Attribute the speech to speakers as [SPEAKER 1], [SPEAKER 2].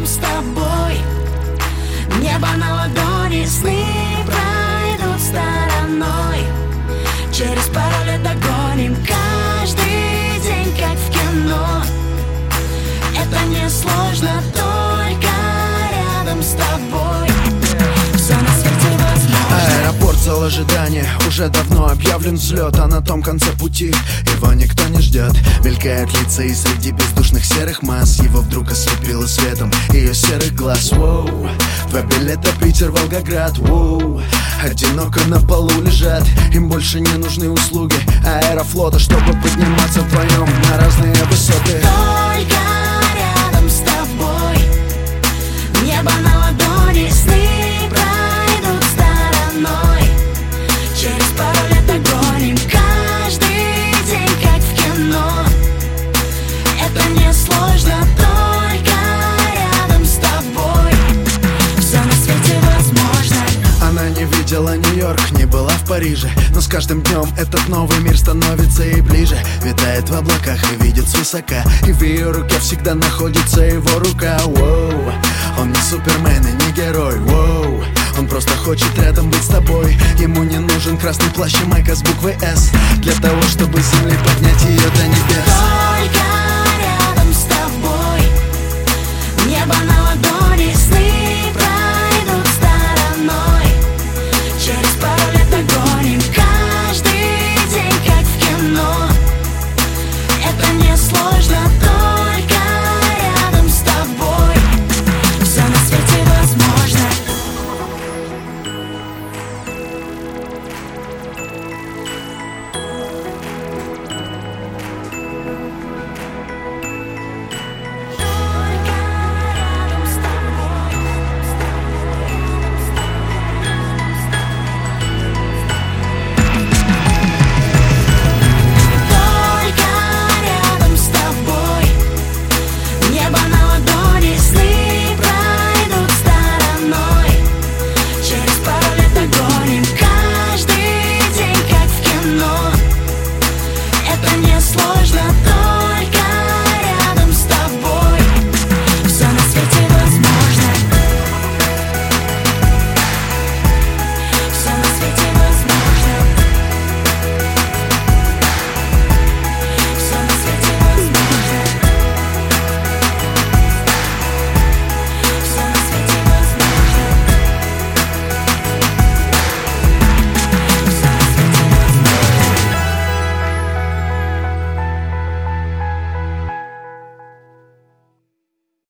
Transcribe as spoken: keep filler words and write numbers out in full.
[SPEAKER 1] рядом с тобой. Небо на ладони, сны пройдут стороной. Через пару лет догоним каждый день, как в кино. Это не сложно, только рядом с тобой. Все на свете возможно.
[SPEAKER 2] Аэропорт, зал ожидания, уже давно объявлен взлет, а на том конце пути его никто не ждет. Мелькает лица, и среди бездушных серых масс его вдруг ослепило светом ее серых глаз. Воу, два билета Питер, Волгоград. Воу, одиноко на полу лежат, им больше не нужны услуги Аэрофлота, чтобы подниматься вдвоем на разные высоты.
[SPEAKER 1] Только рядом с тобой. Небо на ладони, сны пройдут стороной. Через пару лет догоним каждый день, как в кино. Это не сложно, только рядом с тобой. Все на свете возможно.
[SPEAKER 2] Она не видела Нью-Йорк, не была в Париже, но с каждым днем этот новый мир становится и ближе. Витает в облаках и видит свысока, и в ее руке всегда находится его рука. Воу, он не супермен и не герой. Воу, он просто хочет рядом быть с тобой. Ему не нужен красный плащ и майка с буквой «С» для того, чтобы с земли поднять ее до